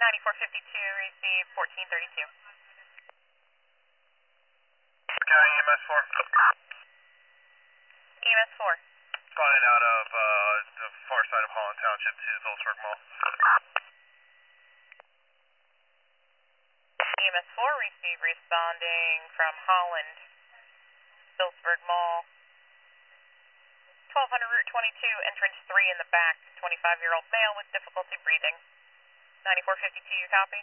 9452, receive 1432. County EMS 4. EMS 4. Flying out of the far side of Holland Township to Phillipsburg Mall. EMS 4, receive responding from Holland, Phillipsburg Mall. 1200 Route 22, entrance 3 in the back, 25-year-old male with difficulty breathing. 9452, you copy?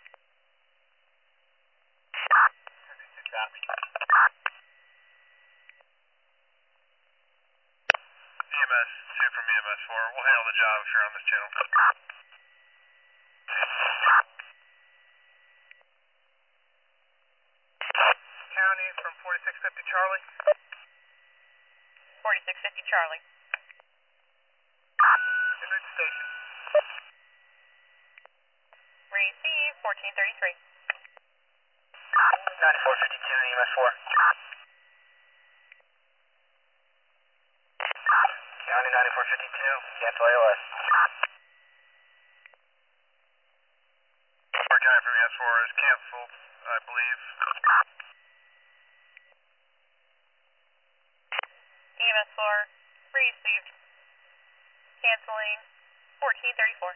Copy. EMS 2 from EMS 4. We'll handle the job if you're on this channel. County from 4650 Charlie. 4650 Charlie. En route to station. Receive 1433. 9452 EMS 4. County 9452, cancel ALS. Our guy from EMS 4 is canceled, I believe. EMS 4, received. Canceling 1434.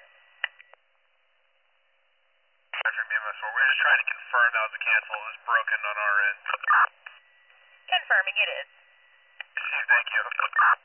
From EMS 4, we're just trying to confirm that was a cancel. It was broken on our end. Confirming it is. Thank you.